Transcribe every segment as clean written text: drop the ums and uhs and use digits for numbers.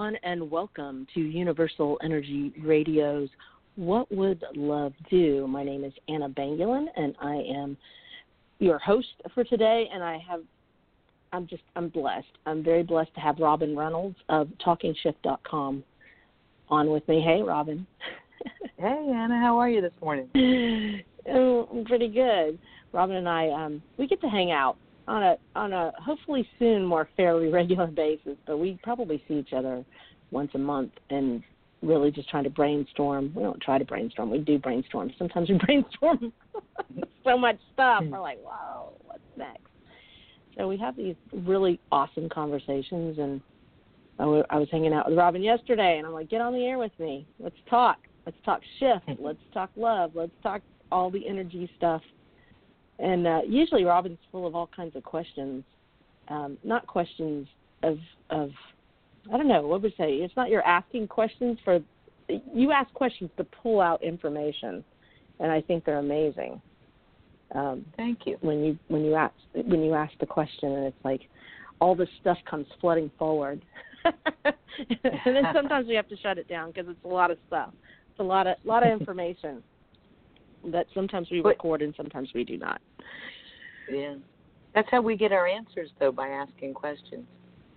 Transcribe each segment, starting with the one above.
everyone, and welcome to Universal Energy Radio's What Would Love Do? My name is Anna Bangulin, and I am your host for today, and I'm blessed. I'm very blessed to have Robin Reynolds of TalkingShift.com on with me. Hey, Robin. Hey, Anna. How are you this morning? Oh, I'm pretty good. Robin and I, we get to hang out on a hopefully soon more fairly regular basis, but we probably see each other once a month and really just trying to brainstorm. We don't try to brainstorm. We do brainstorm. Sometimes we brainstorm so much stuff. We're like, whoa, what's next? So we have these really awesome conversations, and I was hanging out with Robin yesterday, and I'm like, get on the air with me. Let's talk. Let's talk shift. Let's talk love. Let's talk all the energy stuff. And usually Robin's full of all kinds of questions, not questions of I don't know, what would say? It's not you're asking questions you ask questions to pull out information, and I think they're amazing. Thank you. When you ask the question, and it's like all this stuff comes flooding forward, and then sometimes we have to shut it down because it's a lot of stuff. It's a lot of information that sometimes we record and sometimes we do not. Yeah. That's how we get our answers, though, by asking questions.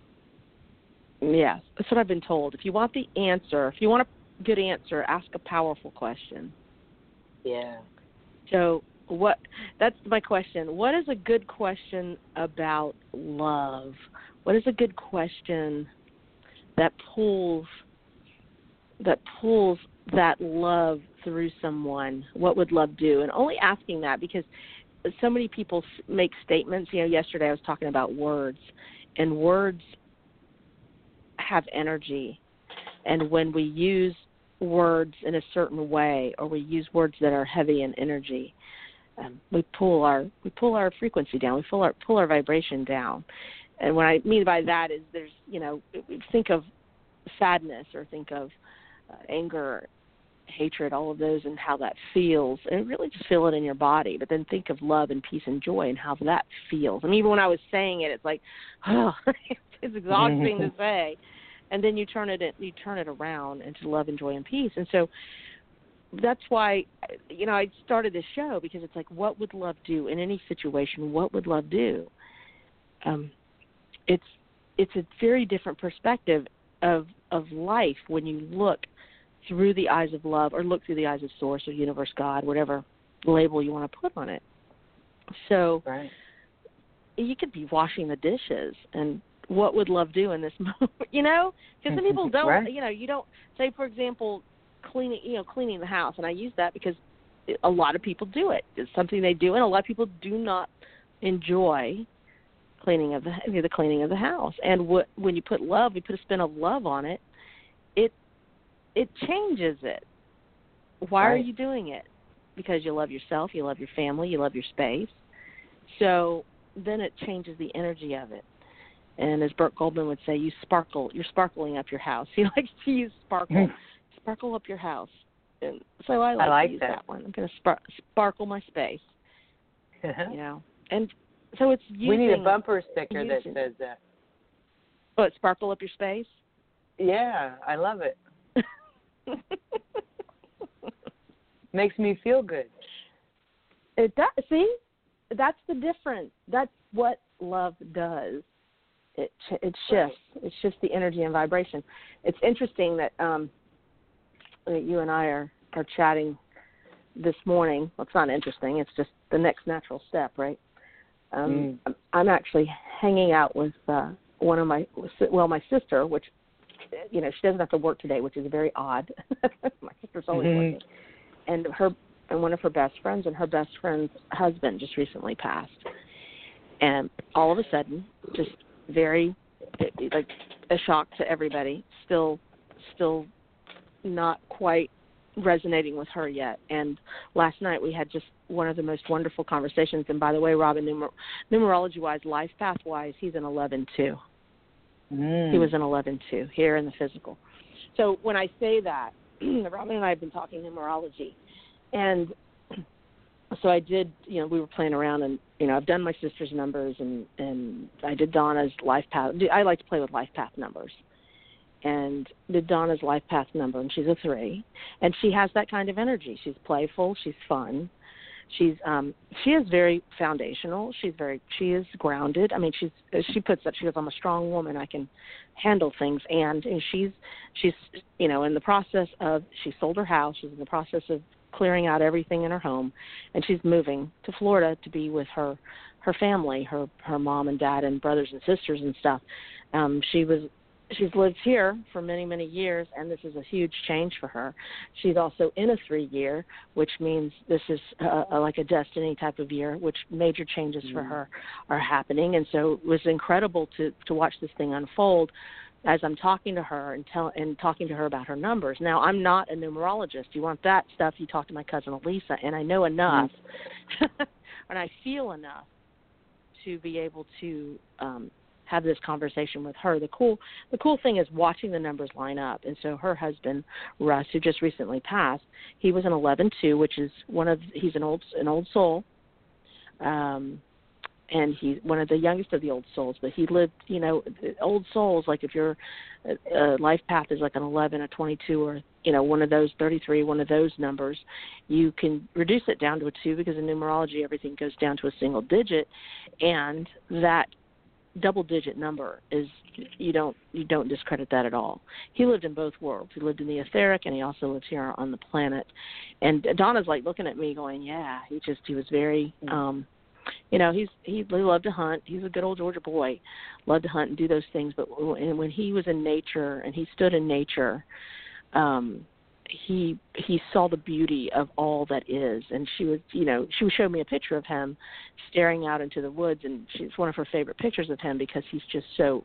Yes, that's what I've been told. If you want the answer, if you want a good answer, ask a powerful question. Yeah. So that's my question. What is a good question about love? What is a good question that pulls that love through someone? What would love do? And only asking that because so many people make statements. Yesterday I was talking about words, and words have energy. And when we use words in a certain way, or we use words that are heavy in energy, we pull our frequency down. We pull our vibration down. And what I mean by that is there's, think of sadness or think of anger, hatred, all of those, and how that feels, and really just feel it in your body. But then think of love and peace and joy and how that feels. I mean, even when I was saying it, it's like, oh, it's exhausting to say. And then you turn it around into love and joy and peace. And so that's why, I started this show, because it's like, what would love do in any situation? What would love do? It's a very different perspective of life when you look through the eyes of love, or look through the eyes of Source or Universe, God, whatever label you want to put on it. So right. You could be washing the dishes, and what would love do in this moment? Because some people don't. Right. You don't say, for example, cleaning the house, and I use that because a lot of people do it. It's something they do, and a lot of people do not enjoy the cleaning of the house. And when you put love, you put a spin of love on it. It changes it. Why right. are you doing it? Because you love yourself, you love your family, you love your space. So then it changes the energy of it. And as Burt Goldman would say, you're sparkling up your house. He likes to use sparkle. Sparkle up your house. And so I like to use that one. I'm going to sparkle my space. And so it's using... We need a bumper sticker that says that. What, sparkle up your space? Yeah, I love it. Makes me feel good. It does. See, that's the difference. That's what love does. It shifts. Right. It shifts the energy and vibration. It's interesting that you and I are chatting this morning. Well, it's not interesting. It's just the next natural step, right? I'm actually hanging out with my sister, which, she doesn't have to work today, which is very odd. My sister's always working. And one of her best friends, and her best friend's husband just recently passed. And all of a sudden, just very, like, a shock to everybody, still not quite resonating with her yet. And last night we had just one of the most wonderful conversations. And by the way, Robin, numerology-wise, life path-wise, he's an 11-2. He was an 11-2 here in the physical. So when I say that, Robin and I have been talking numerology. And so I did, we were playing around, and, I've done my sister's numbers, and I did Donna's life path. I like to play with life path numbers. and did Donna's life path number, and she's a 3, and she has that kind of energy. She's playful, she's fun, she is very foundational. She is grounded. I mean, she puts up. She goes, I'm a strong woman. I can handle things. And she's in the process of. She sold her house. She's in the process of clearing out everything in her home, and she's moving to Florida to be with her family, her mom and dad and brothers and sisters and stuff. She's lived here for many, many years, and this is a huge change for her. She's also in a 3 year, which means this is like a destiny type of year, which major changes for her are happening. And so it was incredible to watch this thing unfold as I'm talking to her and talking to her about her numbers. Now, I'm not a numerologist. You want that stuff, you talk to my cousin Elisa, and I know enough, and I feel enough to be able to have this conversation with her. The cool thing is watching the numbers line up. And so her husband, Russ, who just recently passed, he was an 11-2, which is he's an old soul. And he's one of the youngest of the old souls, but he lived, old souls, like if your life path is like an 11, a 22, or, one of those 33, one of those numbers, you can reduce it down to a 2 because in numerology everything goes down to a single digit, and that double-digit number is you don't discredit that at all. He lived in both worlds. He lived in the etheric, and he also lives here on the planet. And Donna's like looking at me, going, "Yeah." He was very, he loved to hunt. He's a good old Georgia boy, loved to hunt and do those things. But when he was in nature and he stood in nature, he saw the beauty of all that is. And she showed me a picture of him staring out into the woods, and it's one of her favorite pictures of him because he's just so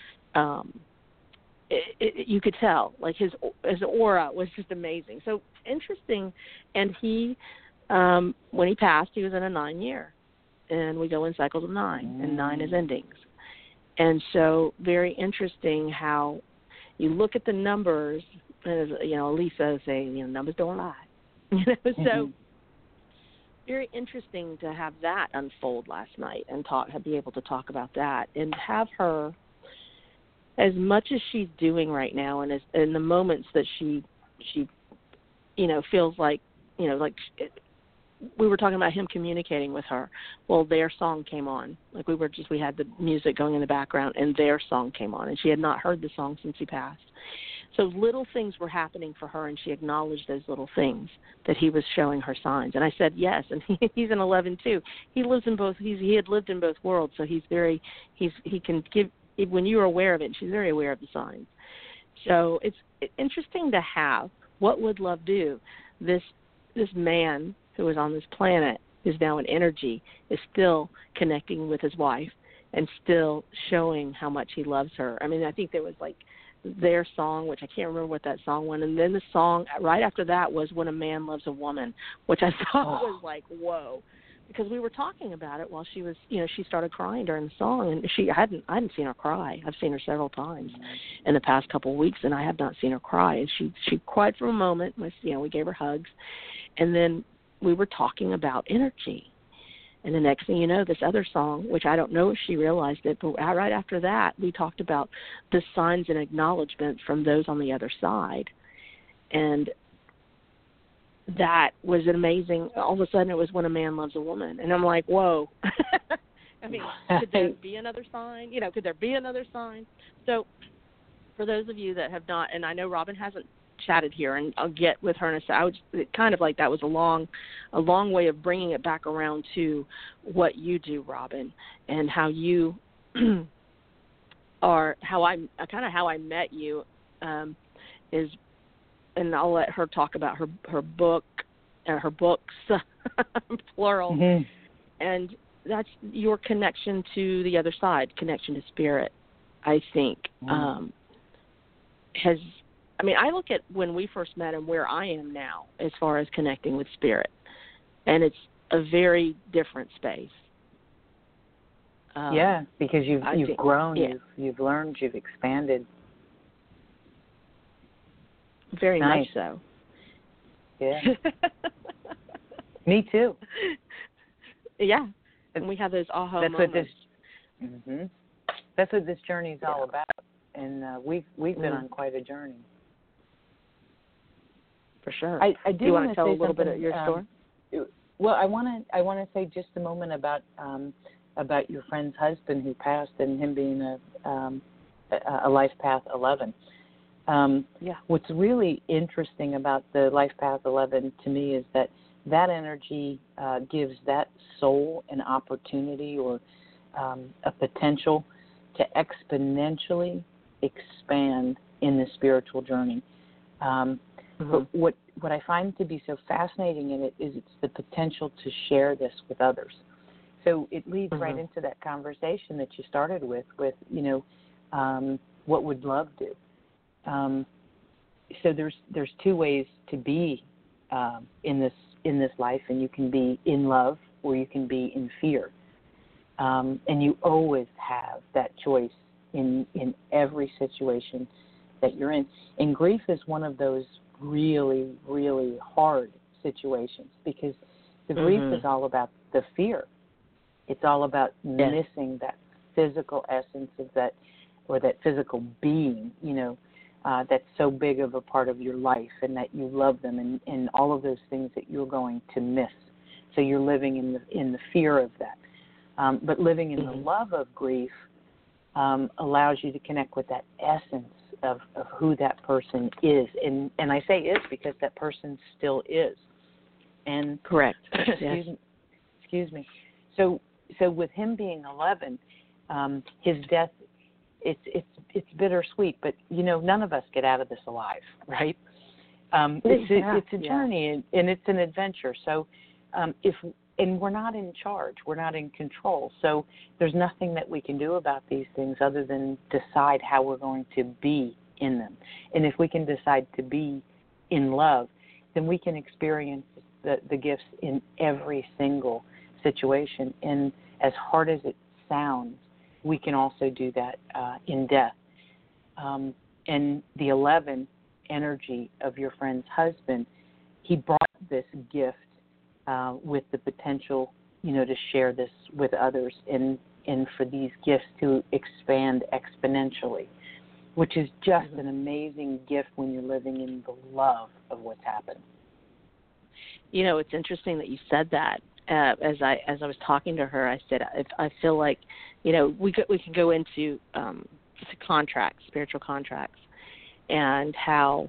you could tell, like his aura was just amazing. So interesting. And he when he passed, he was in a 9 year, and we go in cycles of 9, and 9 is endings. And so very interesting how you look at the numbers. As Elisa saying, numbers don't lie. So very interesting to have that unfold last night and be able to talk about that and have her, as much as she's doing right now, and as in the moments that she feels like we were talking about him communicating with her. Well, their song came on. Like we had the music going in the background, and their song came on, and she had not heard the song since he passed. So little things were happening for her, and she acknowledged those little things that he was showing her signs. And I said yes, and he's an 11-2. He lives in both. He had lived in both worlds, so he can give. When you're aware of it, she's very aware of the signs. So it's interesting to have. What would love do? This man who is on this planet, who's now in energy, is still connecting with his wife and still showing how much he loves her. I mean, I think there was like their song, which I can't remember what that song was, and then the song right after that was When a Man Loves a Woman, which I thought was like, whoa, because we were talking about it while she was, she started crying during the song, and I hadn't seen her cry. I've seen her several times in the past couple of weeks, and I have not seen her cry. And she cried for a moment. We gave her hugs, and then we were talking about energy. And the next thing you know, this other song, which I don't know if she realized it, but right after that, we talked about the signs and acknowledgement from those on the other side. And that was amazing. All of a sudden, it was When a Man Loves a Woman. And I'm like, whoa. I mean, could there be another sign? Could there be another sign? So for those of you that have not, and I know Robin hasn't chatted here, and I'll get with her in a second. Kind of like that was a long way of bringing it back around to what you do, Robin, and how you are, how I met you is, and I'll let her talk about her book, her books, plural, and that's your connection to the other side, connection to spirit, I think, has. I mean, I look at when we first met and where I am now as far as connecting with spirit, and it's a very different space. Because you've grown, you've learned, you've expanded. Very much so. Yeah. Me too. Yeah, and we have those aha moments. That's what this journey is all about. and we've been on quite a journey. For sure. Do you want to tell a little bit of your story? Well, I want to say just a moment about your friend's husband who passed and him being a Life Path 11. What's really interesting about the Life Path 11 to me is that energy gives that soul an opportunity or a potential to exponentially expand in the spiritual journey. But what I find to be so fascinating in it is it's the potential to share this with others. So it leads right into that conversation that you started with what would love do? So there's two ways to be in this life, and you can be in love or you can be in fear. And you always have that choice in every situation that you're in. And grief is one of those really, really hard situations because the grief is all about the fear. It's all about missing that physical essence of that, or that physical being, that's so big of a part of your life, and that you love them, and all of those things that you're going to miss. So you're living in the fear of that. But living in the love of grief allows you to connect with that essence of who that person is. And I say is because that person still is. And correct. Excuse me. So with him being 11, his death, it's bittersweet, but none of us get out of this alive, right? It's a journey and it's an adventure. So and we're not in charge, we're not in control. So there's nothing that we can do about these things other than decide how we're going to be in them. And if we can decide to be in love, then we can experience the gifts in every single situation. And as hard as it sounds, we can also do that in death. And the 11 energy of your friend's husband, he brought this gift with the potential, to share this with others and for these gifts to expand exponentially, which is just an amazing gift when you're living in the love of what's happened. It's interesting that you said that. As I was talking to her, I said I feel like we can go into contracts, spiritual contracts, and how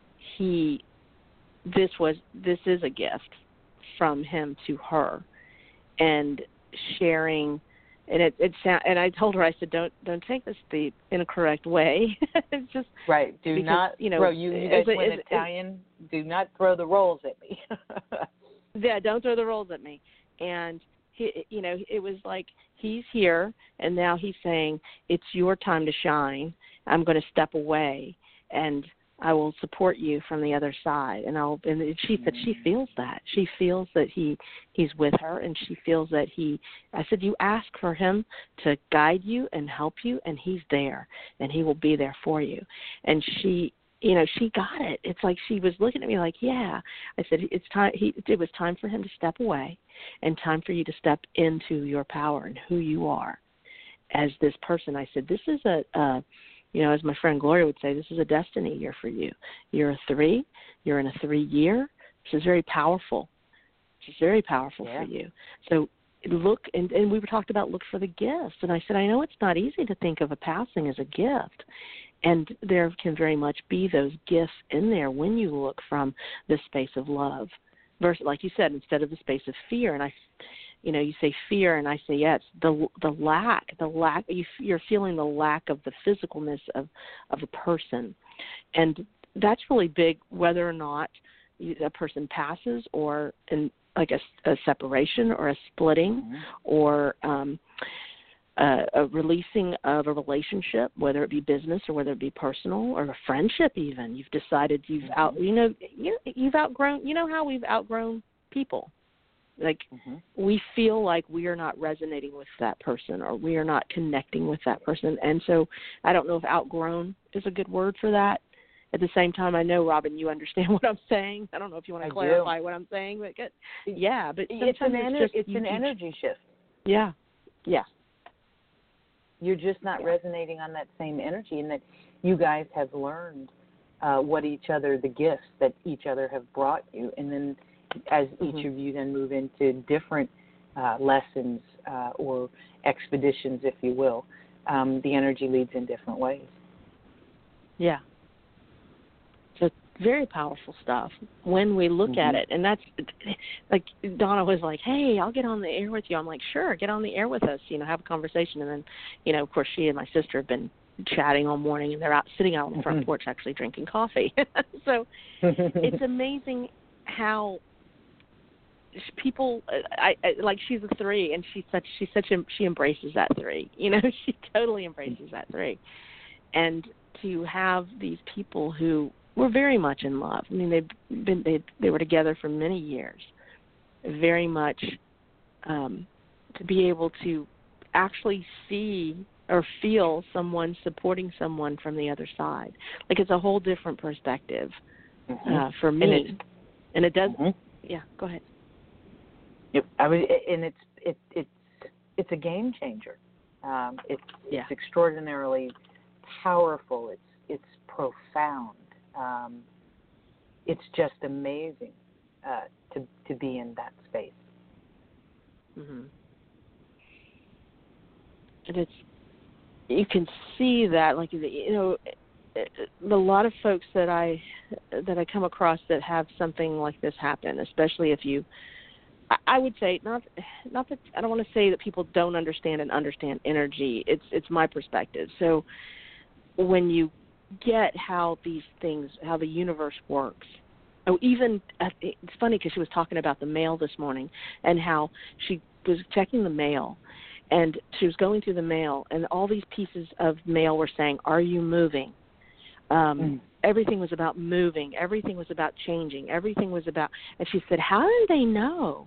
this is a gift from him to her, and sharing. And and I told her, I said, don't take this the incorrect way. It's just right. Do because, not throw. You guys went Italian. Do not throw the rolls at me. Yeah, don't throw the rolls at me. And he, it was like he's here, and now he's saying it's your time to shine. I'm going to step away, and I will support you from the other side. And she said she feels that. She feels that he's with her, and she feels that I said, you ask for him to guide you and help you, and he's there, and he will be there for you. And she got it. It's like she was looking at me like, yeah. I said, it's time. It was time for him to step away, and time for you to step into your power and who you are as this person. I said, this is as my friend Gloria would say, this is a destiny year for you. You're a 3. You're in a 3 year. This is very powerful. This is very powerful for you. So look, and we were talked about look for the gifts. And I said, I know it's not easy to think of a passing as a gift. And there can very much be those gifts in there when you look from the space of love, versus, like you said, instead of the space of fear. And you say fear, and I say, yes, the lack. You're feeling the lack of the physicalness of a person, and that's really big. Whether or not a person passes, or in like a separation, or a splitting, or a releasing of a relationship, whether it be business or whether it be personal or a friendship. Even you've decided you've outgrown. You know how we've outgrown people. Like we feel like we are not resonating with that person, or we are not connecting with that person. And so I don't know if outgrown is a good word for that. At the same time, I know, Robin, you understand what I'm saying. I don't know if you want to clarify what I'm saying, but yeah, but it's an energy shift. Yeah. You're just not resonating on that same energy, and that you guys have learned the gifts that each other have brought you. And then as each of you then move into different lessons or expeditions, if you will, the energy leads in different ways. Yeah. So very powerful stuff when we look at it. And that's like Donna was like, hey, I'll get on the air with you. I'm like, sure, get on the air with us, have a conversation. And then, of course, she and my sister have been chatting all morning, and they're out sitting out on the front porch actually drinking coffee. So it's amazing how people I like, she's a 3, and she embraces that 3. She totally embraces that 3. And to have these people who were very much in love. I mean, they were together for many years. Very much to be able to actually see or feel someone supporting someone from the other side. Like, it's a whole different perspective for me. And it does. Yeah, go ahead. Yep. And it's a game changer. It's extraordinarily powerful. It's profound. It's just amazing to be in that space. And you can see that, like, a lot of folks that I come across that have something like this happen, especially if you, I would say, not that, I don't want to say that people don't understand energy. It's my perspective. So when you get how these things, how the universe works. Even it's funny because she was talking about the mail this morning and how she was checking the mail, and she was going through the mail, and all these pieces of mail were saying, "Are you moving?" Everything was about moving. Everything was about changing. Everything was about. And she said, "How do they know?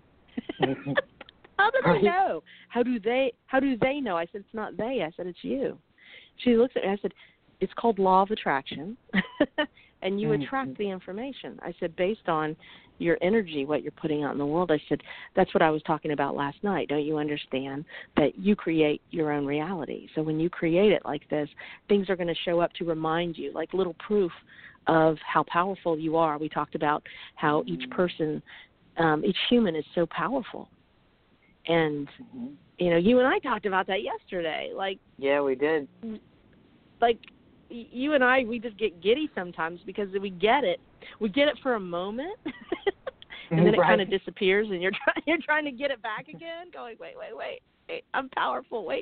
How do they know? How do they know?" I said, "It's not they." I said, "It's you." She looks at me. I said, "It's called law of attraction, and you attract the information." I said, "Based on your energy, what you're putting out in the world." I said, "That's what I was talking about last night. Don't you understand that you create your own reality? So when you create it like this, things are going to show up to remind you, like little proof of how powerful you are." We talked about how each person, each human is so powerful. And, you and I talked about that yesterday. Like, yeah, we did. Like, you and I, we just get giddy sometimes because we get it. We get it for a moment, and then it kind of disappears, and you're trying to get it back again, going, wait, I'm powerful. Wait.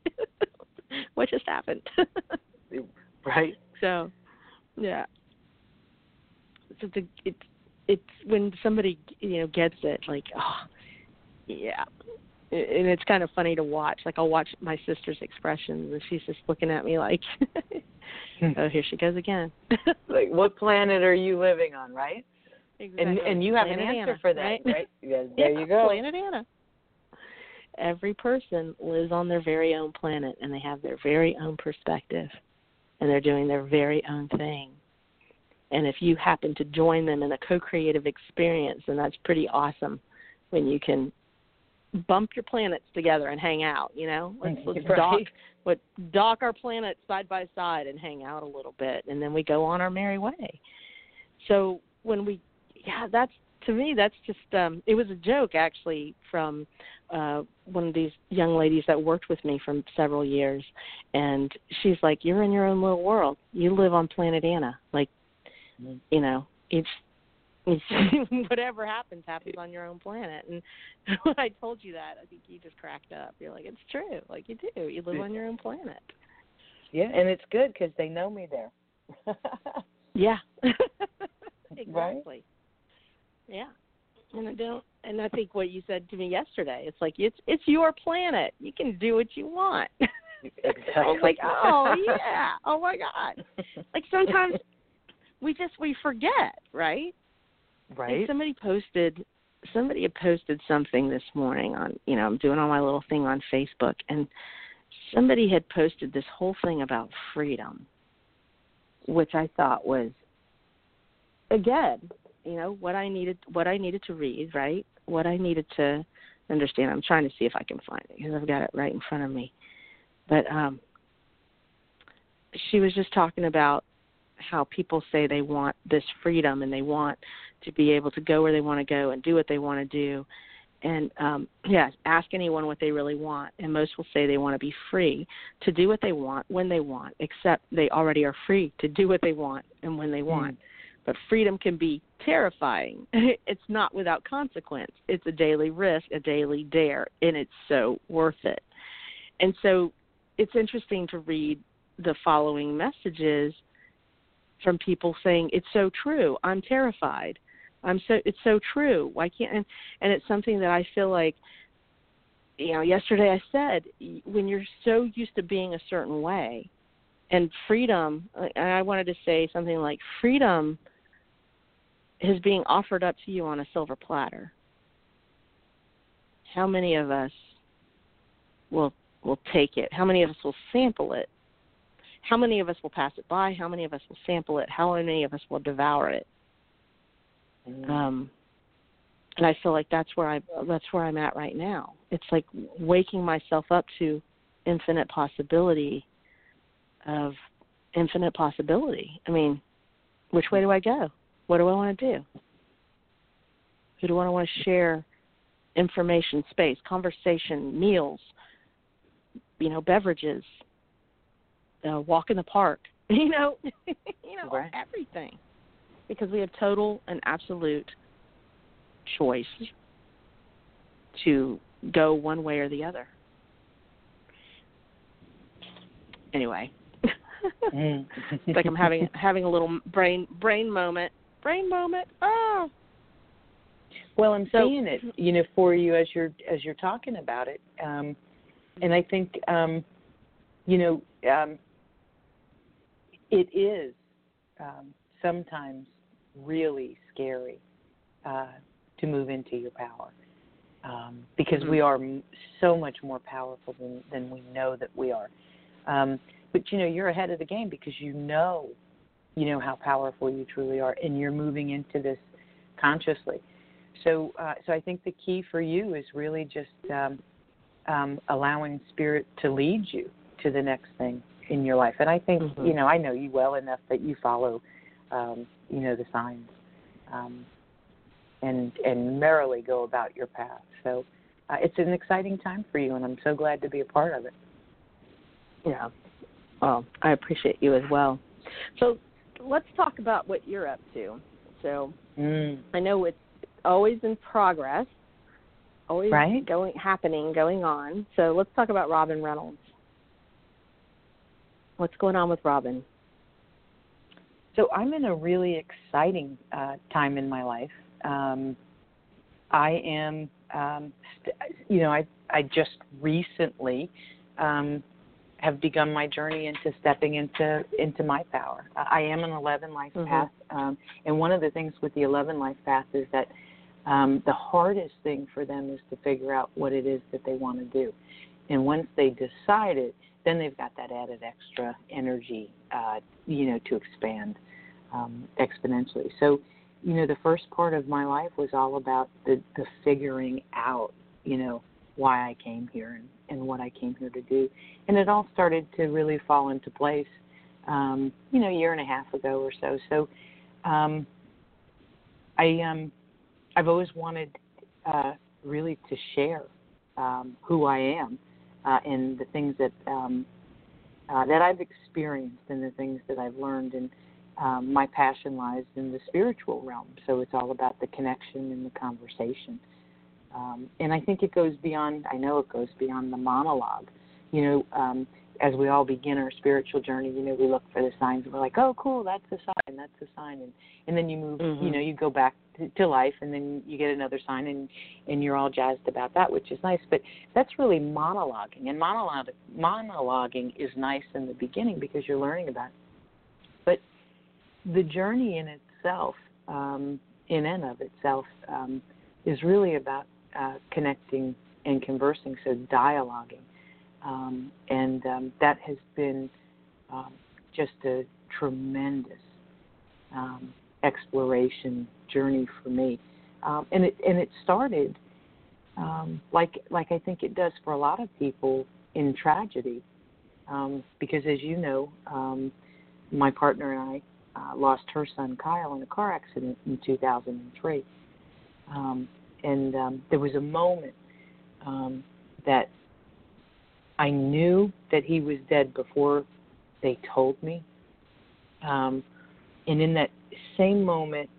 What just happened? Right. So, yeah. So it's when somebody gets it, like, oh, yeah. And it's kind of funny to watch. Like, I'll watch my sister's expressions, and she's just looking at me like, oh, here she goes again. Like, what planet are you living on, right? Exactly. And you have planet an answer Anna, for that, right? Yes, there you go. Planet Anna. Every person lives on their very own planet, and they have their very own perspective, and they're doing their very own thing. And if you happen to join them in a co-creative experience, then that's pretty awesome when you can bump your planets together and hang out, Let's dock our planets side by side and hang out a little bit, and then we go on our merry way. So when that's, to me, that's just, it was a joke actually from one of these young ladies that worked with me for several years, and she's like, "You're in your own little world. You live on planet Anna. Like, it's whatever happens on your own planet." And when I told you that, I think you just cracked up. You're like, it's true. Like, you do. You live on your own planet. Yeah, and it's good because they know me there. Yeah. Exactly. Right? Yeah. And I think what you said to me yesterday, it's like, it's your planet. You can do what you want. Exactly. I was like, oh, yeah. Oh, my God. Like, sometimes we forget, right? Right. And somebody had posted something this morning on, I'm doing all my little thing on Facebook, and somebody had posted this whole thing about freedom, which I thought was, again, what I needed to read, right? What I needed to understand. I'm trying to see if I can find it because I've got it right in front of me. But she was just talking about how people say they want this freedom and they want to be able to go where they want to go and do what they want to do. And, ask anyone what they really want. And most will say they want to be free to do what they want when they want, except they already are free to do what they want and when they want. But freedom can be terrifying. It's not without consequence. It's a daily risk, a daily dare, and it's so worth it. And so it's interesting to read the following messages from people saying, it's so true, I'm terrified. It's so true. Why can't, and it's something that I feel like, yesterday I said, when you're so used to being a certain way, and freedom, and I wanted to say something like freedom is being offered up to you on a silver platter. How many of us will take it? How many of us will sample it? How many of us will pass it by? How many of us will sample it? How many of us will devour it? And I feel like that's where I'm at right now. It's like waking myself up to infinite possibility. I mean, which way do I go? What do I want to do? Who do I want to share information, space, conversation, meals, beverages, walk in the park, Right. Everything. Because we have total and absolute choice to go one way or the other. Anyway, it's like I'm having a little brain moment. Oh. Well, I'm seeing it, for you as you're talking about it, and I think, it is sometimes really scary to move into your power because we are so much more powerful than we know that we are. But you're ahead of the game because you know how powerful you truly are, and you're moving into this consciously. So I think the key for you is really just allowing Spirit to lead you to the next thing in your life. And I think I know you well enough that you follow the signs and merrily go about your path. So it's an exciting time for you, and I'm so glad to be a part of it. Yeah. Well, I appreciate you as well. So let's talk about what you're up to. So I know it's always in progress, always going on. So let's talk about Robin Reynolds. What's going on with Robin? So I'm in a really exciting time in my life. I am, I just recently have begun my journey into stepping into my power. I am an 11 life path, and one of the things with the 11 life path is that the hardest thing for them is to figure out what it is that they want to do. And once they decide it, then they've got that added extra energy, to expand exponentially. So, the first part of my life was all about the figuring out, why I came here and what I came here to do. And it all started to really fall into place, a year and a half ago or so. So I've always wanted really to share who I am and the things that I've experienced and the things that I've learned. And my passion lies in the spiritual realm. So it's all about the connection and the conversation. And I think it goes beyond the monologue. As we all begin our spiritual journey, we look for the signs and we're like, oh, cool, that's a sign. And then you move, you go back to life, and then you get another sign, and you're all jazzed about that, which is nice. But that's really monologuing. And monologuing is nice in the beginning because you're learning about it. But the journey in itself, in and of itself, is really about connecting and conversing, so dialoguing. And that has been just a tremendous exploration journey for me. And it started like I think it does for a lot of people in tragedy. because as you know, my partner and I lost her son Kyle in a car accident in 2003. And there was a moment that I knew that he was dead before they told me. And in that same moment,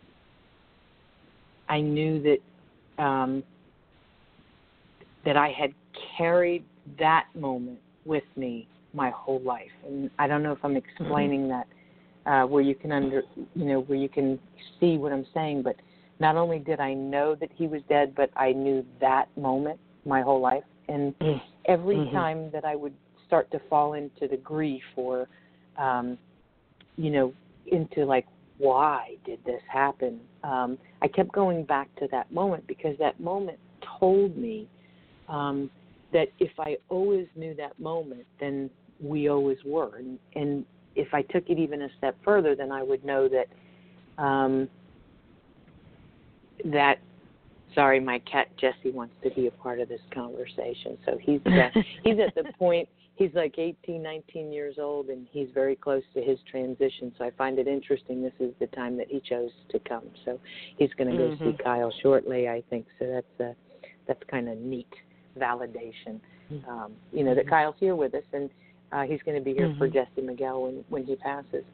I knew that that I had carried that moment with me my whole life. And I don't know if I'm explaining that where you can where you can see what I'm saying, but not only did I know that he was dead, but I knew that moment my whole life. And every time that I would start to fall into the grief or, into like, why did this happen? I kept going back to that moment because that moment told me that if I always knew that moment, then we always were. And if I took it even a step further, then I would know that sorry, my cat Jesse wants to be a part of this conversation. So he's at the point, he's like 18, 19 years old, and he's very close to his transition. So I find it interesting. This is the time that he chose to come. So he's going to go see Kyle shortly, I think. So that's kind of neat validation, that Kyle's here with us, and he's going to be here for Jesse Miguel when he passes.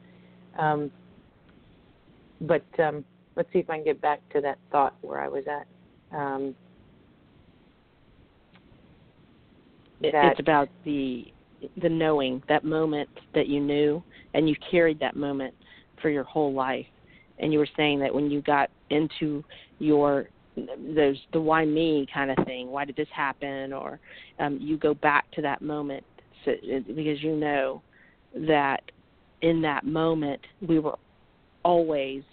But let's see if I can get back to that thought where I was at. It's about the knowing, that moment that you knew, and you carried that moment for your whole life. And you were saying that when you got into there's the why me kind of thing, why did this happen, or you go back to that moment because you know that in that moment we were always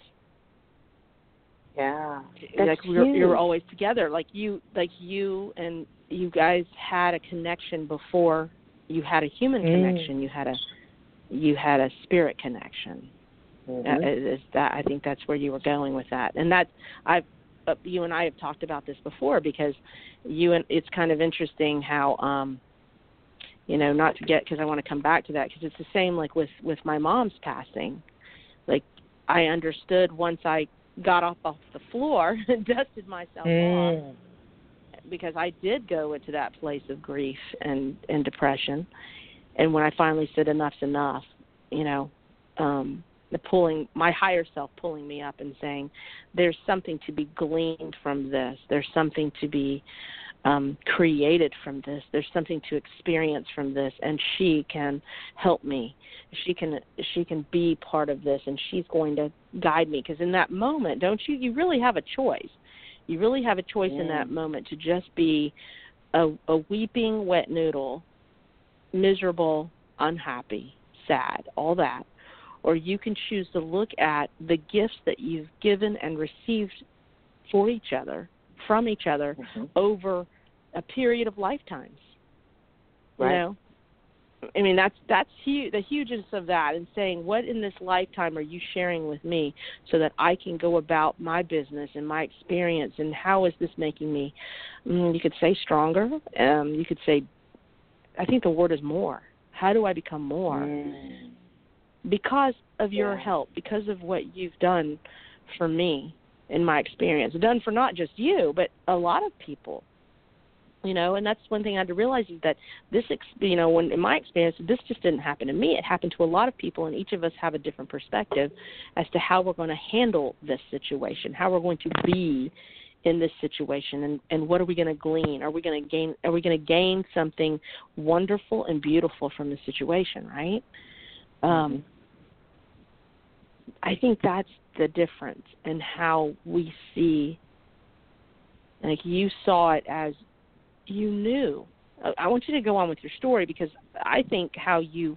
that's you were always together, like you and you guys had a connection before you had a human connection. You had a spirit connection. I think that's where you were going with that, and that you and I have talked about this before because it's kind of interesting how not to get, because I want to come back to that, because it's the same like with my mom's passing. Like I understood once I got off the floor and dusted myself off, because I did go into that place of grief and depression. And when I finally said enough's enough, my higher self pulling me up and saying, there's something to be gleaned from this. There's something to be created from this. There's something to experience from this, and she can help me. She can be part of this, and she's going to guide me. Because in that moment, you really have a choice. You really have a choice in that moment to just be a weeping wet noodle, miserable, unhappy, sad, all that. Or you can choose to look at the gifts that you've given and received for each other, from each other, over a period of lifetimes. Right. I mean, that's huge, the hugeness of that, and saying, what in this lifetime are you sharing with me so that I can go about my business and my experience, and how is this making me, you could say stronger, you could say, I think the word is more. How do I become more? Because of your help, because of what you've done for me in my experience, done for not just you, but a lot of people, and that's one thing I had to realize is that this, when in my experience, this just didn't happen to me. It happened to a lot of people, and each of us have a different perspective as to how we're going to handle this situation, how we're going to be in this situation, and what are we going to glean? Are we going to gain something wonderful and beautiful from the situation, right? I think that's the difference in how we see, like you saw it as you knew. I want you to go on with your story, because I think how you,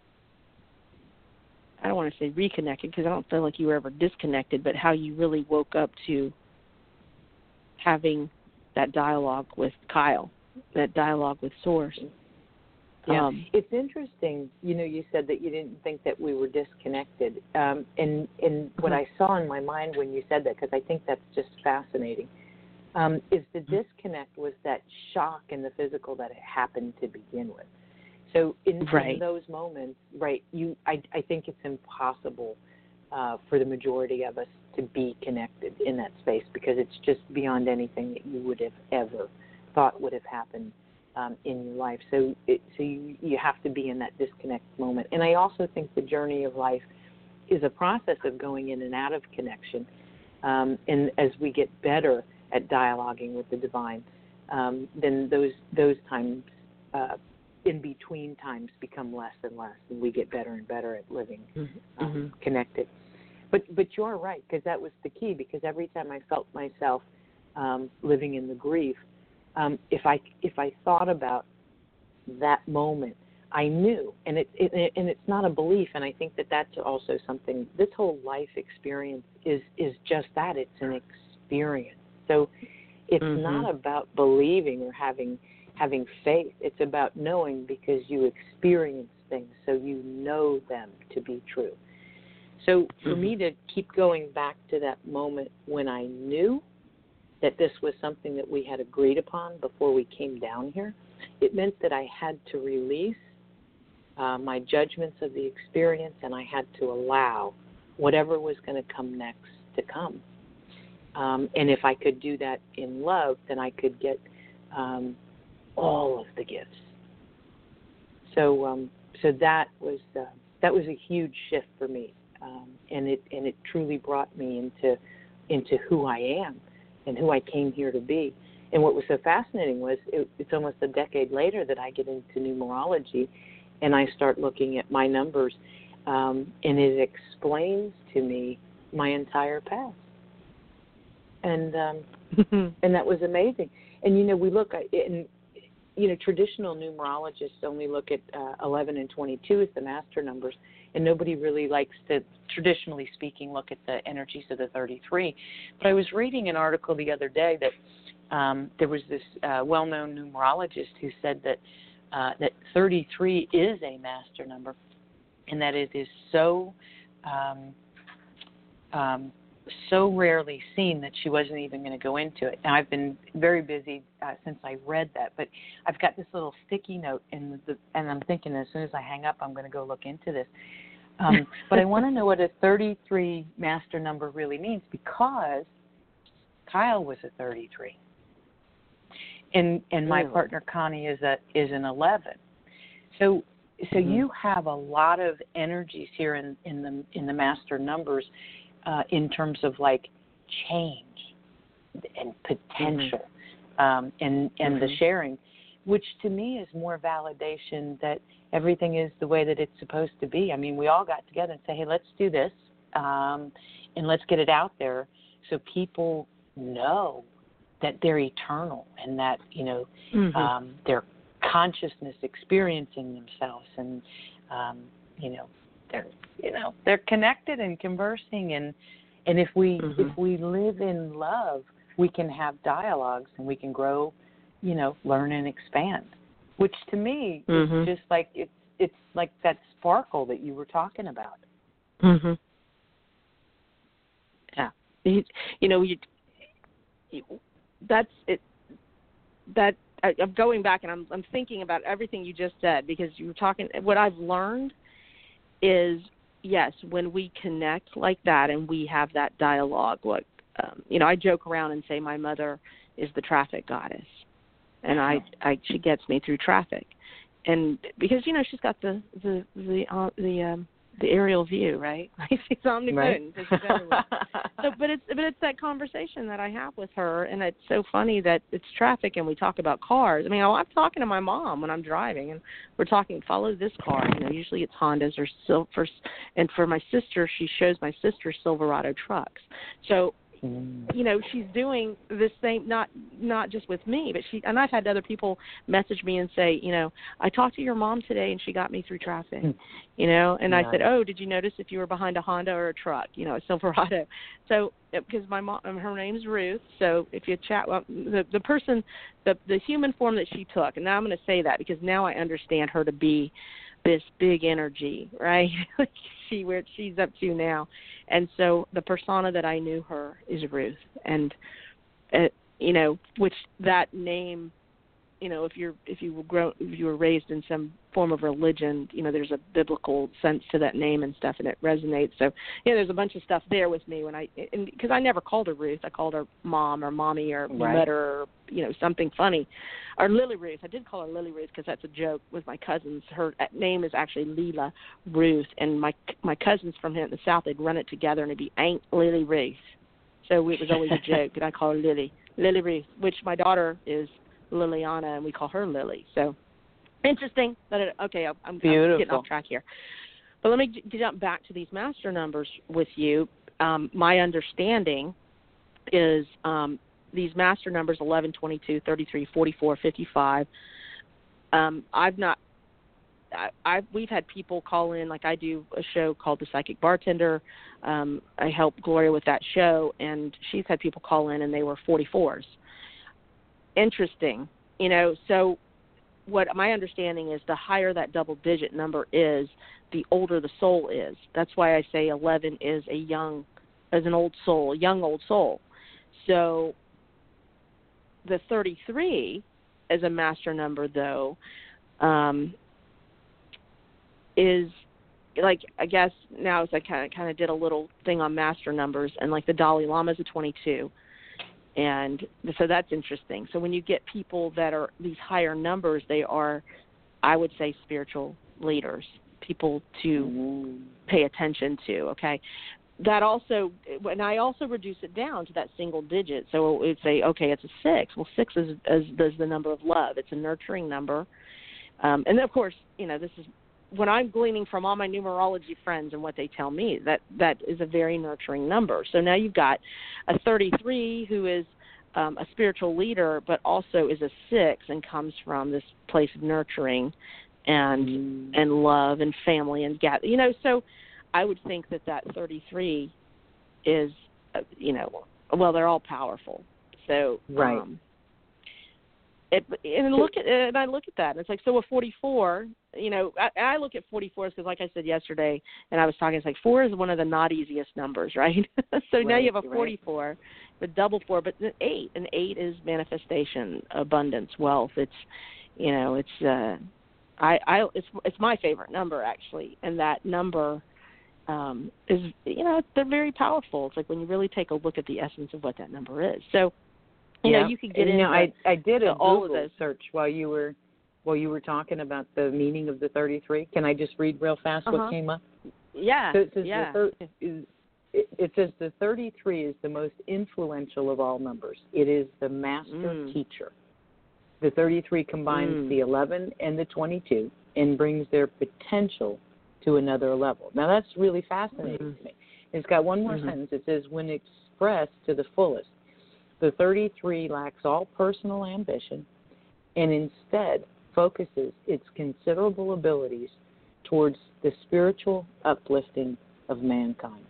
I don't want to say reconnected, because I don't feel like you were ever disconnected, but how you really woke up to having that dialogue with Kyle, that dialogue with Source. Yeah, it's interesting. You said that you didn't think that we were disconnected, and what I saw in my mind when you said that, because I think that's just fascinating, is the disconnect was that shock in the physical that it happened to begin with. So in those moments, right, I think it's impossible for the majority of us to be connected in that space, because it's just beyond anything that you would have ever thought would have happened in your life. So you have to be in that disconnect moment. And I also think the journey of life is a process of going in and out of connection. And as we get better at dialoguing with the divine, then those times, in between times, become less and less, and we get better and better at living connected. But you're right, because that was the key. Because every time I felt myself living in the grief, if I thought about that moment, I knew, and it's not a belief, and I think that's also something. This whole life experience is just that. It's an experience. So it's not about believing or having faith. It's about knowing, because you experience things, so you know them to be true. So for me to keep going back to that moment when I knew that this was something that we had agreed upon before we came down here, it meant that I had to release my judgments of the experience, and I had to allow whatever was going to come next to come. And if I could do that in love, then I could get all of the gifts. So that was a huge shift for me, and it truly brought me into who I am and who I came here to be. And what was so fascinating was it's almost a decade later that I get into numerology, and I start looking at my numbers, and it explains to me my entire past. And and that was amazing. And we look at, traditional numerologists only look at 11 and 22 as the master numbers, and nobody really likes to, traditionally speaking, look at the energies of the 33. But I was reading an article the other day that there was this well-known numerologist who said that 33 is a master number, and that it is so rarely seen that she wasn't even going to go into it. Now, I've been very busy since I read that, but I've got this little sticky note, and I'm thinking as soon as I hang up, I'm going to go look into this. But I want to know what a 33 master number really means, because Kyle was a 33, and my partner Connie is an 11. So you have a lot of energies here in the master numbers. In terms of like change and potential, and the sharing, which to me is more validation that everything is the way that it's supposed to be. I mean, we all got together and say, hey, let's do this, and let's get it out there so people know that they're eternal, and that their consciousness experiencing themselves, and they're connected and conversing, and if we live in love, we can have dialogues, and we can grow, learn and expand. Which to me is just like it's like that sparkle that you were talking about. Yeah, that's it. That I'm going back, and I'm thinking about everything you just said, because you were talking. What I've learned is, yes, when we connect like that and we have that dialogue, I joke around and say my mother is the traffic goddess, and she gets me through traffic, and because she's got the aerial view, right? She's omnipotent, right? She's everywhere. But it's that conversation that I have with her, and it's so funny that it's traffic and we talk about cars. I mean, I'm talking to my mom when I'm driving, and we're talking, follow this car. Usually it's Hondas or Silver, and for my sister, she shows my sister Silverado trucks. So she's doing the same, not just with me, but and I've had other people message me and say, I talked to your mom today and she got me through traffic, and I said, oh, did you notice if you were behind a Honda or a truck, a Silverado? So, because my mom, her name's Ruth, so if you chat, well, the person, the human form that she took, and now I'm going to say that because now I understand her to be this big energy, right? Where she's up to now. And so the persona that I knew her is Ruth. And, which that name, if you were raised in some form of religion. There's a biblical sense to that name and stuff, and it resonates. So, there's a bunch of stuff there with me because I never called her Ruth. I called her Mom or Mommy or Mother, or, something funny. Or Lily Ruth. I did call her Lily Ruth because that's a joke with my cousins. Her name is actually Leela Ruth, and my cousins from here in the South, they'd run it together, and it'd be Aunt Lily Ruth. So it was always a joke, and I call her Lily Ruth, which my daughter is Liliana, and we call her Lily. So interesting. I'm getting off track here. But let me jump back to these master numbers with you. My understanding is these master numbers 11, 22, 33, 44, 55. We've had people call in, like I do a show called The Psychic Bartender. I help Gloria with that show, and she's had people call in, and they were 44s. Interesting. So what my understanding is, the higher that double-digit number is, the older the soul is. That's why I say 11 is a young old soul. So the 33 as a master number, though, is like, I guess now as I kind of did a little thing on master numbers, and like the Dalai Lama is a 22. And so that's interesting. So when you get people that are these higher numbers, they are, I would say, spiritual leaders, people to pay attention to, okay? That also, and I also reduce it down to that single digit. So it would say, okay, it's a 6. Well, 6 is the number of love. It's a nurturing number. And then, of course, this is when I'm gleaning from all my numerology friends and what they tell me, that is a very nurturing number. So now you've got a 33 who is a spiritual leader, but also is a 6 and comes from this place of nurturing and love and family and so I would think that 33 is, well, they're all powerful. So right. I look at that, and it's like, so a 44, I look at 44s because, like I said yesterday, and I was talking, it's like 4 is one of the not easiest numbers, right? So now you have a 44, but double 4, but an 8 is manifestation, abundance, wealth. It's, it's my favorite number, actually, and that number is, they're very powerful. It's like when you really take a look at the essence of what that number is. So, you could get into I did a all Google of those search while you were talking about the meaning of the 33. Can I just read real fast what came up? Yeah. So it says it says the 33 is the most influential of all numbers. It is the master teacher. The 33 combines the 11 and the 22 and brings their potential to another level. Now that's really fascinating to me. It's got one more sentence. It says, when expressed to the fullest, the 33 lacks all personal ambition and instead focuses its considerable abilities towards the spiritual uplifting of mankind.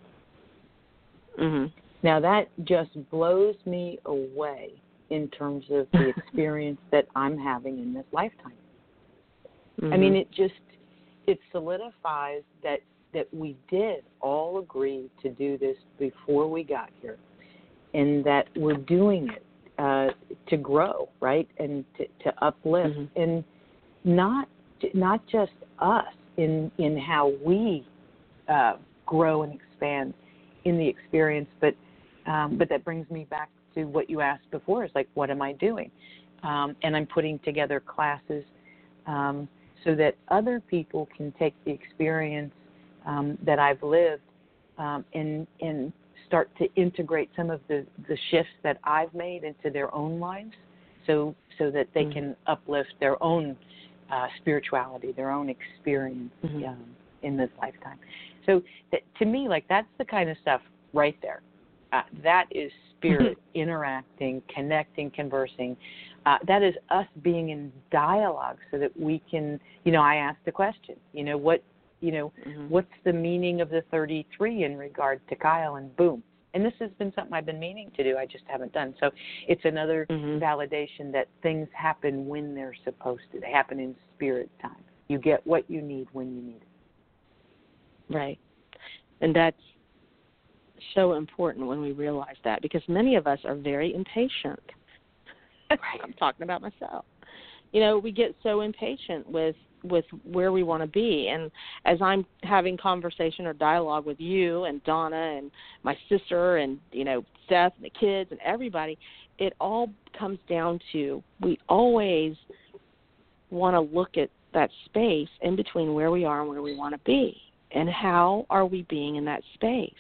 Now that just blows me away in terms of the experience that I'm having in this lifetime. I mean, it solidifies that we did all agree to do this before we got here, and that we're doing it to grow, right, and to uplift, and not just us in how we grow and expand in the experience, but that brings me back to what you asked before. It's like, what am I doing? And I'm putting together classes so that other people can take the experience that I've lived and start to integrate some of the shifts that I've made into their own lives, so that they can uplift their own spirituality, their own experience in this lifetime. So to me, like, that's the kind of stuff right there. That is spirit interacting, connecting, conversing. That is us being in dialogue so that we can, I asked the question, what's the meaning of the 33 in regard to Kyle, and boom. And this has been something I've been meaning to do. I just haven't done. So it's another validation that things happen when they're supposed to. They happen in spirit time. You get what you need when you need it. Right. And that's so important when we realize that, because many of us are very impatient. Right. I'm talking about myself. we get so impatient with where we want to be. And as I'm having conversation or dialogue with you and Donna and my sister and, Seth and the kids and everybody, it all comes down to we always want to look at that space in between where we are and where we want to be, and how are we being in that space.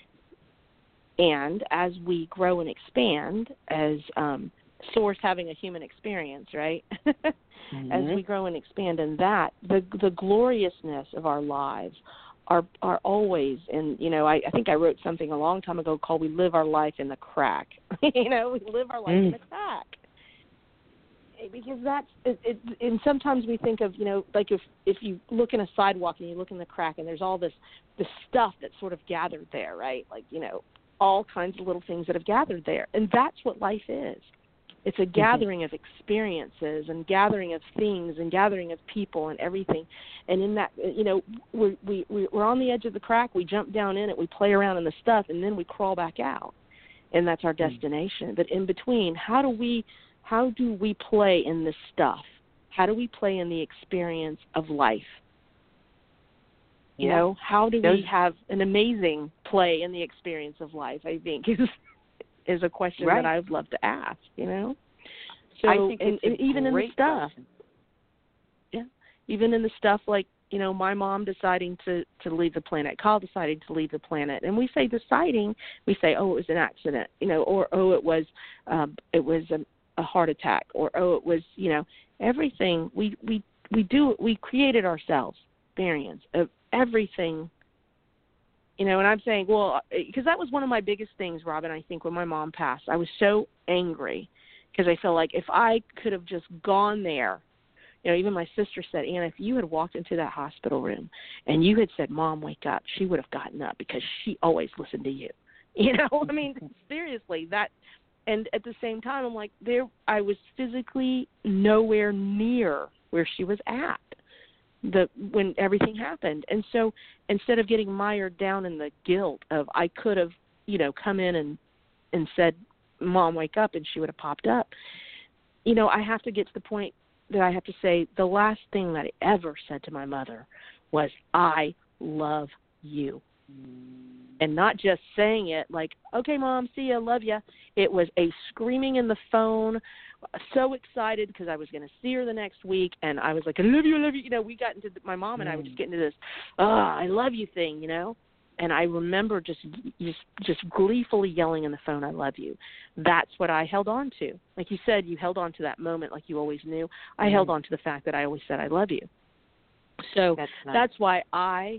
And as we grow and expand, as Source having a human experience, right? Mm-hmm. As we grow and expand in that, the gloriousness of our lives are always, and I think I wrote something a long time ago called "We live our life in the crack." We live our life in the crack, because that's it. And sometimes we think of like if you look in a sidewalk and you look in the crack and there's all this stuff that's sort of gathered there, right? Like all kinds of little things that have gathered there, and that's what life is. It's a gathering of experiences and gathering of things and gathering of people and everything. And in that, we're on the edge of the crack. We jump down in it. We play around in the stuff, and then we crawl back out, and that's our destination. But in between, how do we play in this stuff? How do we play in the experience of life? How do we have an amazing play in the experience of life? I think is a question that I would love to ask, So, I think it's even in the stuff. Question. Yeah. Even in the stuff like, my mom deciding to leave the planet, Kyle deciding to leave the planet. And we say deciding, we say, oh, it was an accident, or, oh, it was a heart attack, or, oh, it was, everything we created ourselves, experience of everything. And I'm saying, well, because that was one of my biggest things, Robin, I think, when my mom passed. I was so angry because I felt like if I could have just gone there, even my sister said, Anna, if you had walked into that hospital room and you had said, Mom, wake up, she would have gotten up because she always listened to you. I mean, seriously, that. And at the same time, I'm like, I was physically nowhere near where she was at when everything happened. And so instead of getting mired down in the guilt of I could have, come in and said, Mom, wake up, and she would have popped up, I have to get to the point that I have to say the last thing that I ever said to my mother was, I love you. And not just saying it like, okay, Mom, see ya, love ya. It was a screaming in the phone, so excited because I was going to see her the next week, and I was like, I love you, I love you. We got into my mom and I would just get into this, I love you thing, And I remember just gleefully yelling in the phone, I love you. That's what I held on to. Like you said, you held on to that moment like you always knew. I held on to the fact that I always said I love you. So that's why I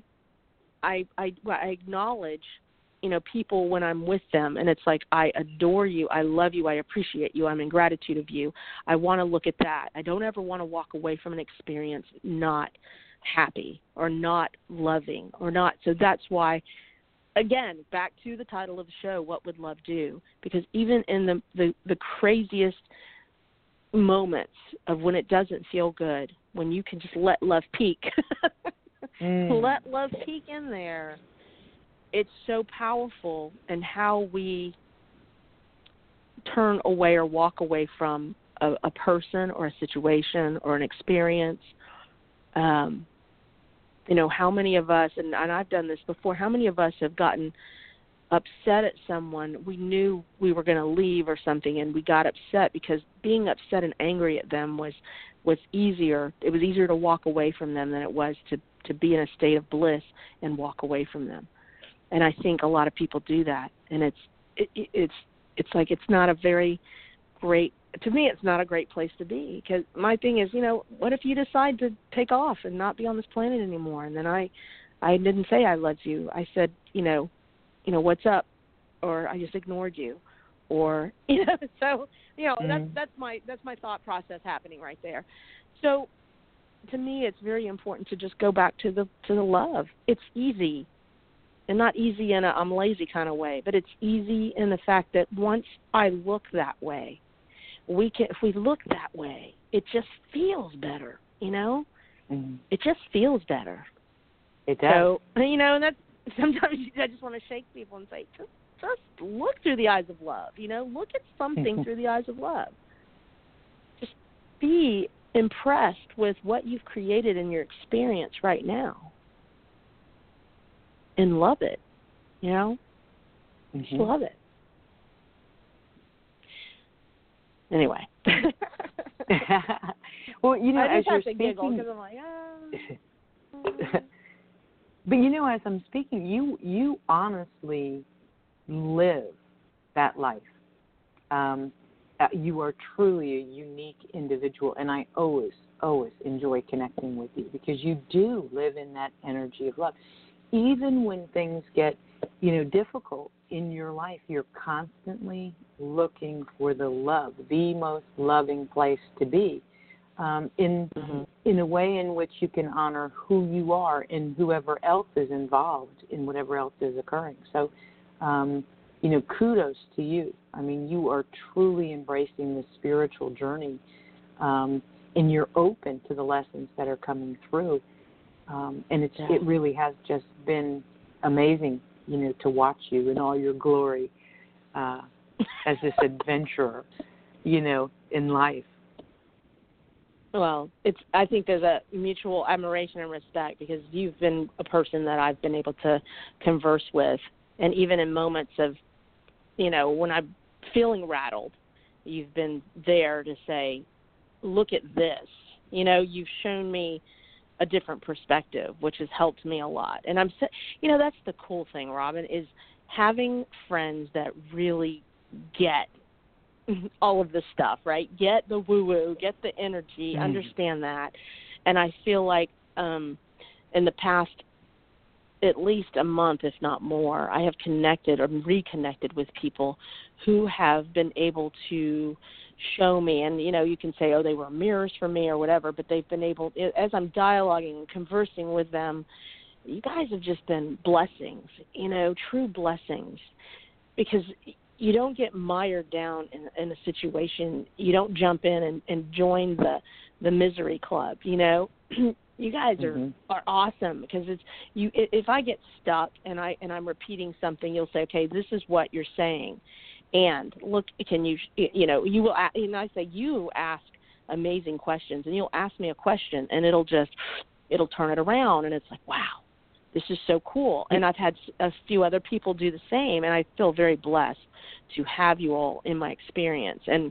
acknowledge, people when I'm with them, and it's like, I adore you, I love you, I appreciate you, I'm in gratitude of you. I want to look at that. I don't ever want to walk away from an experience not happy or not loving or not. So that's why, again, back to the title of the show, What Would Love Do? Because even in the craziest moments of when it doesn't feel good, when you can just let love peek, let love peek in there, it's so powerful in how we turn away or walk away from a person or a situation or an experience. How many of us, and I've done this before, how many of us have gotten upset at someone? We knew we were going to leave or something, and we got upset because being upset and angry at them was easier. It was easier to walk away from them than it was to be in a state of bliss and walk away from them. And I think a lot of people do that, and it's like it's not a very great. To me, it's not a great place to be, because my thing is, what if you decide to take off and not be on this planet anymore? And then I didn't say I loved you. I said, what's up, or I just ignored you, or so that's my thought process happening right there. So to me, it's very important to just go back to the love. It's easy, and not easy in a I'm lazy kind of way, but it's easy in the fact that once I look that way, if we look that way, it just feels better, It just feels better. It does. So, and that's sometimes I just want to shake people and say, just look through the eyes of love, look at something through the eyes of love. Just be impressed with what you've created in your experience right now and love it, you know? Just love it. Anyway. Well, you know, I as just have you're to giggle speaking, because I'm like, but you know, as I'm speaking, you honestly live that life. You are truly a unique individual, and I always enjoy connecting with you because you do live in that energy of love. Even when things get, you know, difficult in your life, you're constantly looking for the love, the most loving place to be, in a way in which you can honor who you are and whoever else is involved in whatever else is occurring. So, you know, kudos to you. I mean, you are truly embracing the spiritual journey, and you're open to the lessons that are coming through. And it really has just been amazing, you know, to watch you in all your glory as this adventurer, you know, in life. Well, I think there's a mutual admiration and respect because you've been a person that I've been able to converse with, and even in moments of, you know, when I'm feeling rattled, you've been there to say, look at this. You know, you've shown me a different perspective, which has helped me a lot. And you know, that's the cool thing, Robin, is having friends that really get all of this stuff, right? Get the woo-woo, get the energy, understand that. And I feel like in the past at least a month, if not more, I have connected or reconnected with people who have been able to show me, and, you know, you can say, oh, they were mirrors for me or whatever, but they've been able, as I'm dialoguing and conversing with them, you guys have just been blessings, you know, true blessings, because you don't get mired down in a situation. You don't jump in and join the misery club, you know. You guys are awesome because it's you. If I get stuck and I'm repeating something, you'll say, okay, this is what you're saying, and look, can you you will, and I say you ask amazing questions, and you'll ask me a question, and it'll turn it around, and it's like, wow, this is so cool. And I've had a few other people do the same, and I feel very blessed to have you all in my experience. And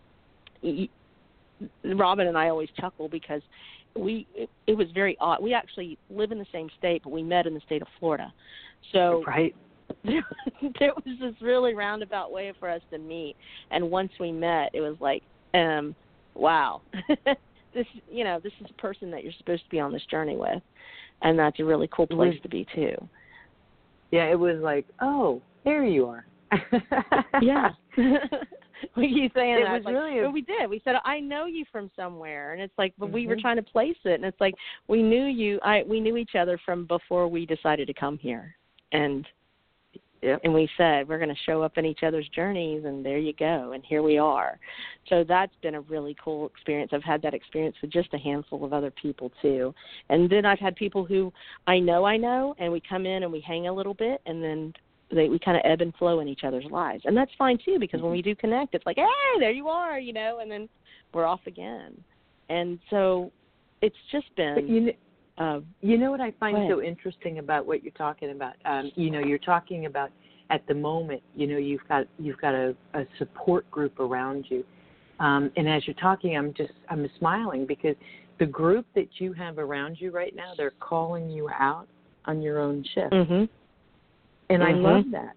Robin and I always chuckle because it was very odd. We actually live in the same state, but we met in the state of Florida. So right. there was this really roundabout way for us to meet. And once we met, it was like, wow, this is a person that you're supposed to be on this journey with. And that's a really cool place to be, too. Yeah, it was like, oh, there you are. Yeah. We keep saying it that. Was like, really but we did. We said, I know you from somewhere. And it's like, but we were trying to place it. And it's like, we knew you. We knew each other from before we decided to come here. And and we said, we're going to show up in each other's journeys, and there you go. And here we are. So that's been a really cool experience. I've had that experience with just a handful of other people, too. And then I've had people who I know, and we come in and we hang a little bit, and then we kind of ebb and flow in each other's lives. And that's fine, too, because when we do connect, it's like, hey, there you are, you know, and then we're off again. And so it's just been... you know what I find so interesting about what you're talking about? You know, you're talking about at the moment, you know, you've got a support group around you. And as you're talking, I'm smiling because the group that you have around you right now, they're calling you out on your own shift. And I love that.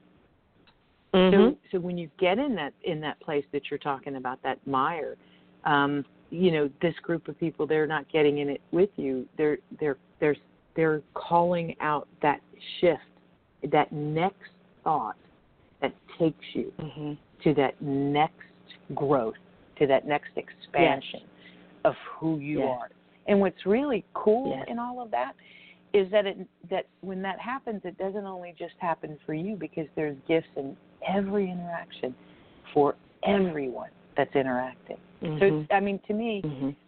So when you get in that place that you're talking about, that mire, you know, this group of people, they're not getting in it with you. They're calling out that shift, that next thought that takes you to that next growth, to that next expansion of who you are. And what's really cool in all of that is that that when that happens, it doesn't only just happen for you, because there's gifts in every interaction for everyone that's interacting. So, I mean, to me,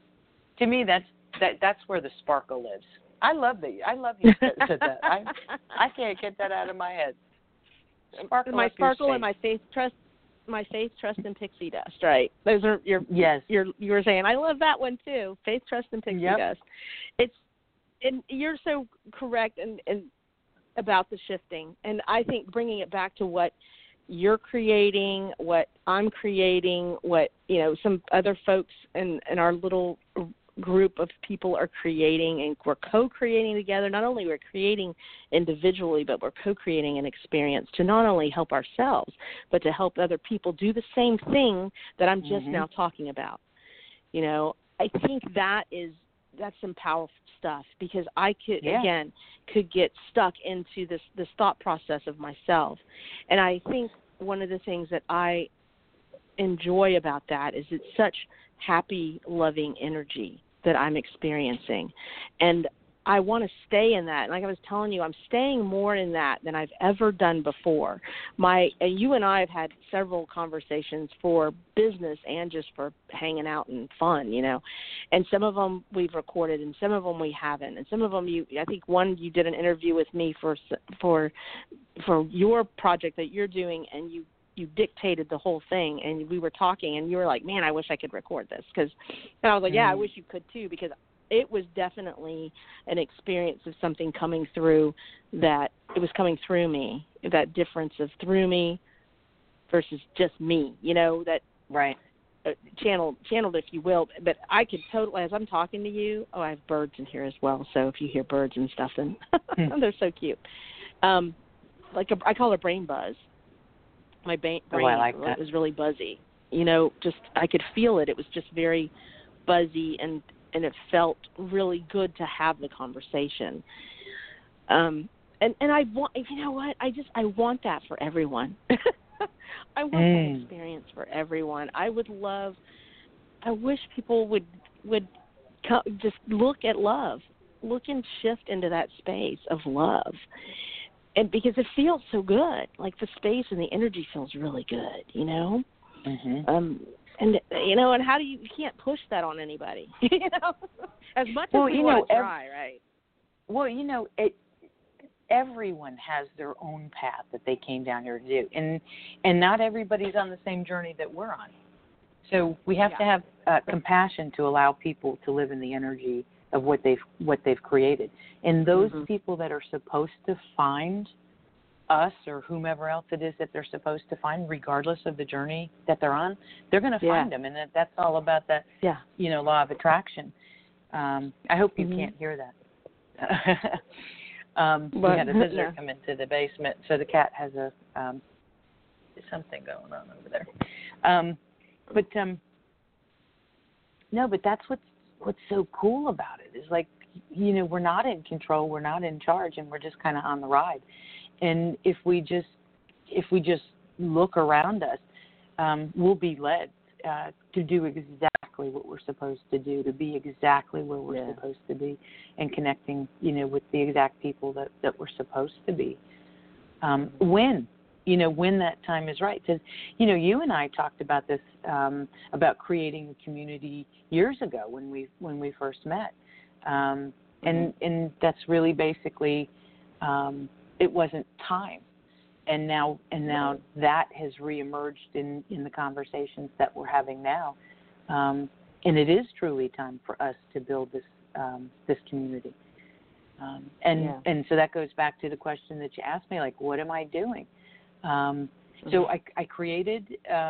that's where the sparkle lives. I love you said that. I can't get that out of my head. My sparkle and my faith, trust my faith, trust, and pixie dust, right? Those are you were saying. I love that one too. Faith, trust, and pixie dust. And you're so correct and about the shifting. And I think bringing it back to what you're creating, what I'm creating, what some other folks in our little group of people are creating, and we're co-creating together. Not only we're creating individually, but we're co-creating an experience to not only help ourselves, but to help other people do the same thing that I'm just now talking about. I think that's some powerful stuff, because I could get stuck into this thought process of myself. And I think one of the things that I enjoy about that is it's such happy, loving energy that I'm experiencing. And I want to stay in that. Like I was telling you, I'm staying more in that than I've ever done before. You and I have had several conversations for business and just for hanging out and fun, And some of them we've recorded, and some of them we haven't. And some of them I think one you did an interview with me for your project that you're doing, and you dictated the whole thing, and we were talking, and you were like, man, I wish I could record this. And I was like, yeah, I wish you could too, because it was definitely an experience of something coming through that it was coming through me, that difference of through me versus just me, that channeled, if you will. But I could totally, as I'm talking to you, I have birds in here as well, so if you hear birds and stuff, then they're so cute. I call it brain buzz. My brain was really buzzy. Just I could feel it. It was just very buzzy, and it felt really good to have the conversation. And I want, I want that for everyone. I want that experience for everyone. I wish people would just look at love, look and shift into that space of love. And because it feels so good, like the space and the energy feels really good, And how do you can't push that on anybody, as much as we want to try, right? Well, everyone has their own path that they came down here to do, and not everybody's on the same journey that we're on. So we have to have compassion to allow people to live in the energy of what they've created. And those people that are supposed to find us or whomever else it is that they're supposed to find, regardless of the journey that they're on, they're going to find them. And that's all about that, law of attraction. I hope you can't hear that. We had a visitor come into the basement, so the cat has something going on over there. But that's what's so cool about it is, like, we're not in control, we're not in charge, and we're just kind of on the ride. And if we just look around us, we'll be led to do exactly what we're supposed to do, to be exactly where we're supposed to be, and connecting, with the exact people that we're supposed to be. When that time is right. Because, you and I talked about this, about creating a community years ago when we first met. And that's really basically, it wasn't time. And now that has reemerged in the conversations that we're having now. And it is truly time for us to build this community. And so that goes back to the question that you asked me, like, what am I doing? So I created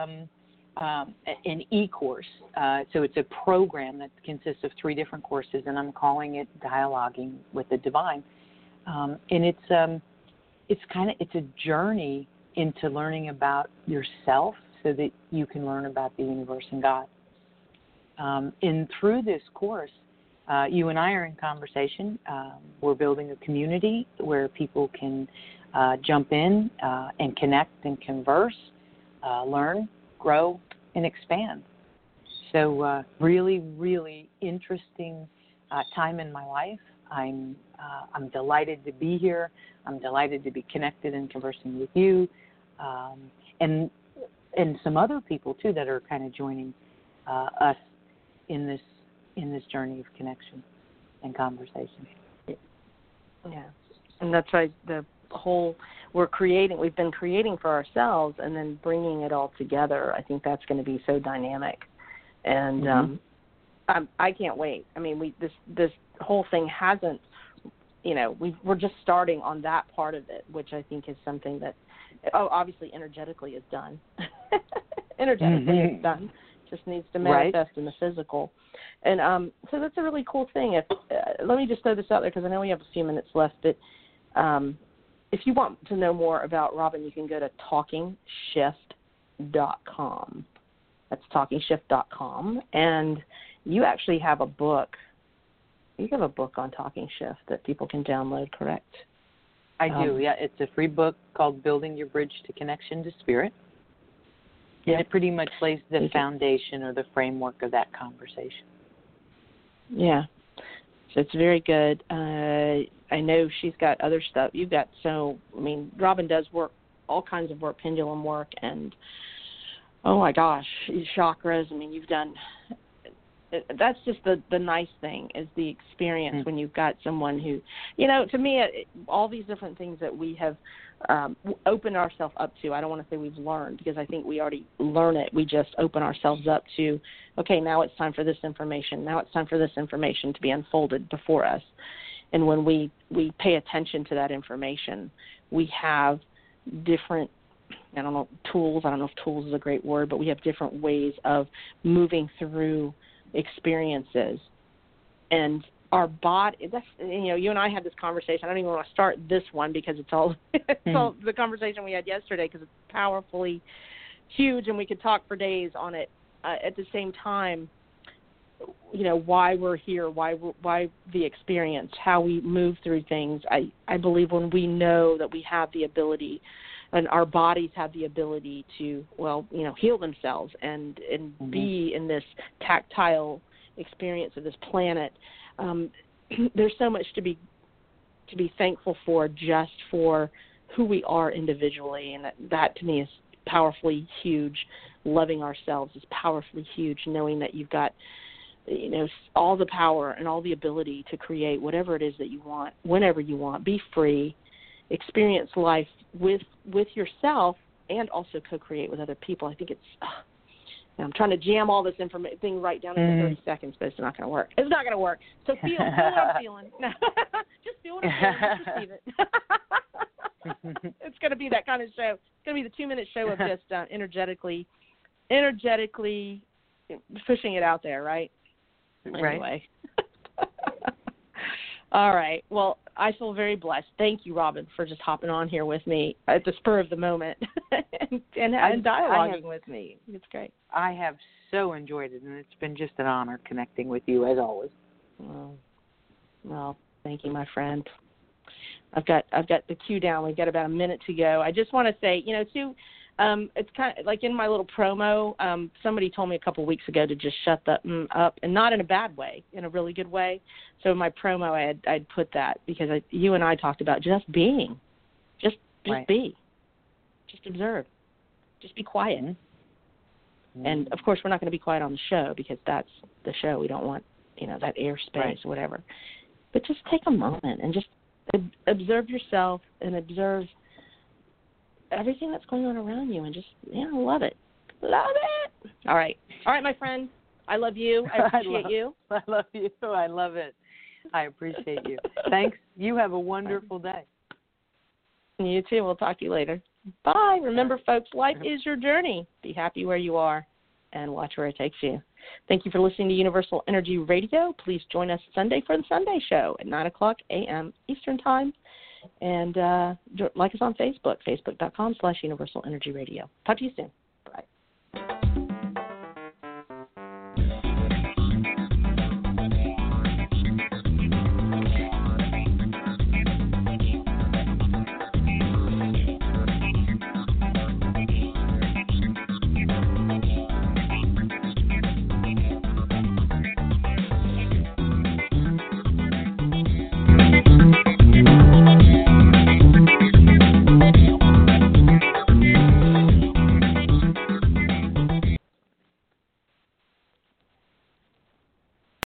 an e-course. So it's a program that consists of 3 different courses, and I'm calling it Dialoguing with the Divine. And it's a journey into learning about yourself so that you can learn about the universe and God. And through this course, you and I are in conversation. We're building a community where people can jump in and connect and converse, learn, grow, and expand. So really, really interesting time in my life. I'm delighted to be here. I'm delighted to be connected and conversing with you, and some other people too that are kind of joining us in this journey of connection and conversation. Yeah, and that's right. The whole we've been creating for ourselves and then bringing it all together. I think that's going to be so dynamic. And I can't wait. I mean, this whole thing hasn't, we're just starting on that part of it, which I think is something that, obviously energetically is done. Energetically it's done. Just needs to manifest in the physical. And so that's a really cool thing. Let me just throw this out there because I know we have a few minutes left. But if you want to know more about Robin, you can go to talkingshift.com. That's talkingshift.com. And you actually have a book. You have a book on Talking Shift that people can download, correct? I do, yeah. It's a free book called Building Your Bridge to Connection to Spirit. And it pretty much lays the foundation or the framework of that conversation. Yeah. So it's very good. I know she's got other stuff. You've got Robin does work, all kinds of work, pendulum work, and, oh my gosh, chakras. I mean, you've done, that's just the nice thing is the experience when you've got someone who, to me, all these different things that we have opened ourselves up to, I don't want to say we've learned because I think we already learn it. We just open ourselves up to, okay, now it's time for this information. Now it's time for this information to be unfolded before us. And when we pay attention to that information, we have different, tools. I don't know if tools is a great word, but we have different ways of moving through experiences. And our body, you and I had this conversation. I don't even want to start this one because it's all the conversation we had yesterday because it's powerfully huge and we could talk for days on it. At the same time, why we're here, why the experience, how we move through things. I believe when we know that we have the ability and our bodies have the ability to, heal themselves and be in this tactile experience of this planet, there's so much to be thankful for just for who we are individually, and that to me is powerfully huge. Loving ourselves is powerfully huge, knowing that you've got all the power and all the ability to create whatever it is that you want, whenever you want. Be free, experience life with yourself, and also co-create with other people. I think it's. I'm trying to jam all this thing right down into 30 seconds, but it's not going to work. It's not going to work. So feel what I'm feeling. Just feel what I'm feeling. Just receive it. It's going to be that kind of show. It's going to be the 2-minute show of just energetically pushing it out there, right? Anyway. All right. Well, I feel very blessed. Thank you, Robin, for just hopping on here with me at the spur of the moment and dialoguing with me. It's great. I have so enjoyed it, and it's been just an honor connecting with you as always. Well, thank you, my friend. I've got the cue down. We've got about a minute to go. I just want to say, too, it's kind of like in my little promo, somebody told me a couple of weeks ago to just shut that up, and not in a bad way, in a really good way. So in my promo, I'd put that because you and I talked about just being, just be, just observe, just be quiet. And of course, we're not going to be quiet on the show because that's the show. We don't want, that airspace or whatever. But just take a moment and just observe yourself and observe everything that's going on around you and just, love it. Love it. All right, my friend. I love you. I appreciate you. I love you. I love it. I appreciate you. Thanks. You have a wonderful day. You too. We'll talk to you later. Bye. Remember, folks, life is your journey. Be happy where you are and watch where it takes you. Thank you for listening to Universal Energy Radio. Please join us Sunday for the Sunday show at 9 o'clock a.m. Eastern Time. And like us on Facebook, facebook.com/Universal Energy Radio. Talk to you soon.